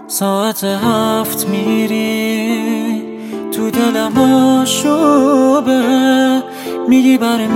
ساعت 7 میری تو دلم آشوبه، میگی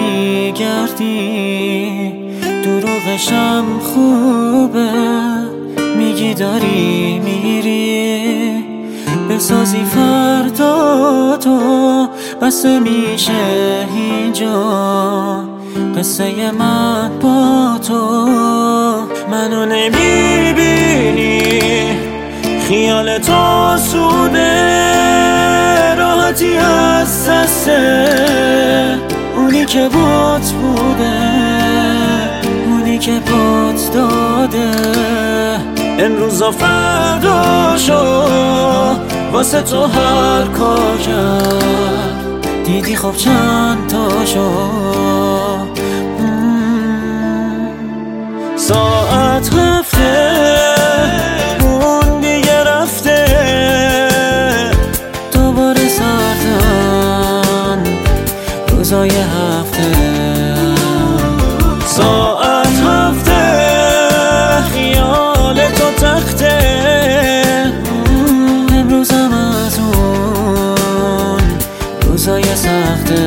برمیگردی دروغشم خوبه، میگی داری میری بسازی فردا تو، بسه میشه اینجا قصه من با تو. منو نمیبینی خیال تو سوده، راحتی از دسته اونی که بات بوده، اونی که بات داده. امروز و فردا شو واسه تو هر کار کرد، دیدی خب چند تا شو. ساعت 7 اون دیگه رفته، دوباره سردن روزای هفته. ساعت 7 خیال تو تخته، امروزم از اون روزای سخته.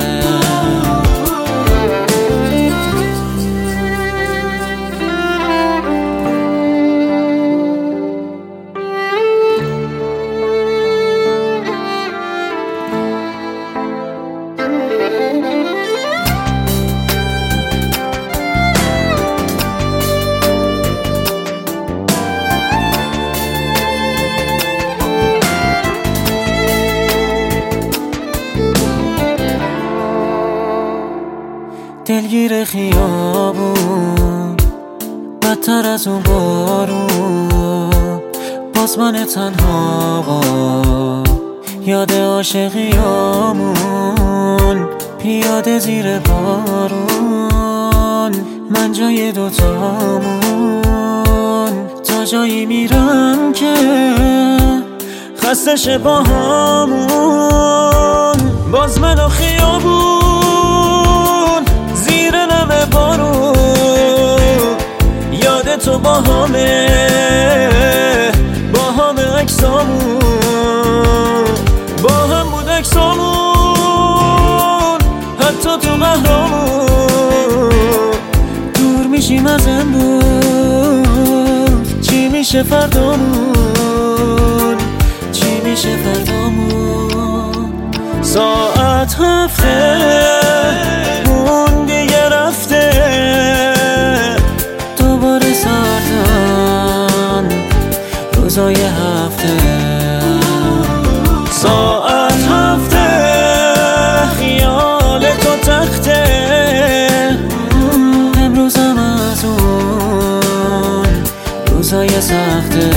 دلگیر خیابون بدتر از اون بارون، باز من تنها یاد عاشقیامون، پیاده زیر بارون من جای دوتامون. تا جایی میرم که خسته شه با همون، باز من و خیابون یاد تو با همه عکسامون، با هم بود عکسامون حتی تو قهرامون. دور میشیم از امروز، چی میشه فردامون، چی میشه فردامون. ساعت 7 اون دیگه رفته، دوباره سردن روزای هفته. ساعت 7 خیال تو تخته، امروزم از اون روزای سخته.